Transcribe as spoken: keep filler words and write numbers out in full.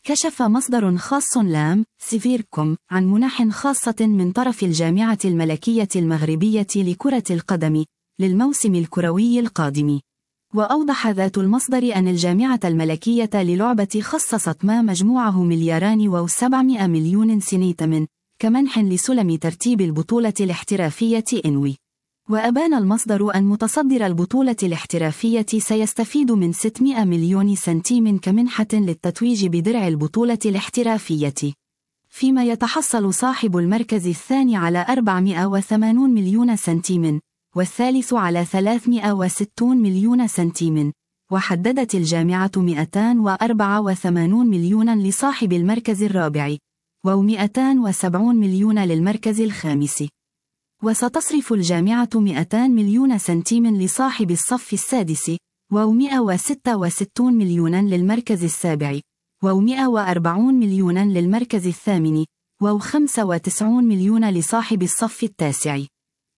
كشف مصدر خاص لام سيفيركوم عن منح خاصة من طرف الجامعة الملكية المغربية لكرة القدم للموسم الكروي القادم. وأوضح ذات المصدر أن الجامعة الملكية للعبة خصصت ما مجموعه ملياران وسبعمائة مليون سنتيم كمنح لسلم ترتيب البطولة الاحترافية إنوي. وأبان المصدر أن متصدر البطولة الاحترافية سيستفيد من ستمائة مليون سنتيم كمنحة للتتويج بدرع البطولة الاحترافية، فيما يتحصل صاحب المركز الثاني على أربعمائة وثمانين مليون سنتيم والثالث على ثلاثمائة وستين مليون سنتيم. وحددت الجامعة مئتين وأربعة وثمانين مليون لصاحب المركز الرابع ومئتين وسبعين مليون للمركز الخامس. وستصرف الجامعة مئتين مليون سنتيم لصاحب الصف السادس ومئة وستة وستين مليون للمركز السابع ومئة وأربعين مليون للمركز الثامن وخمسة وتسعين مليون لصاحب الصف التاسع.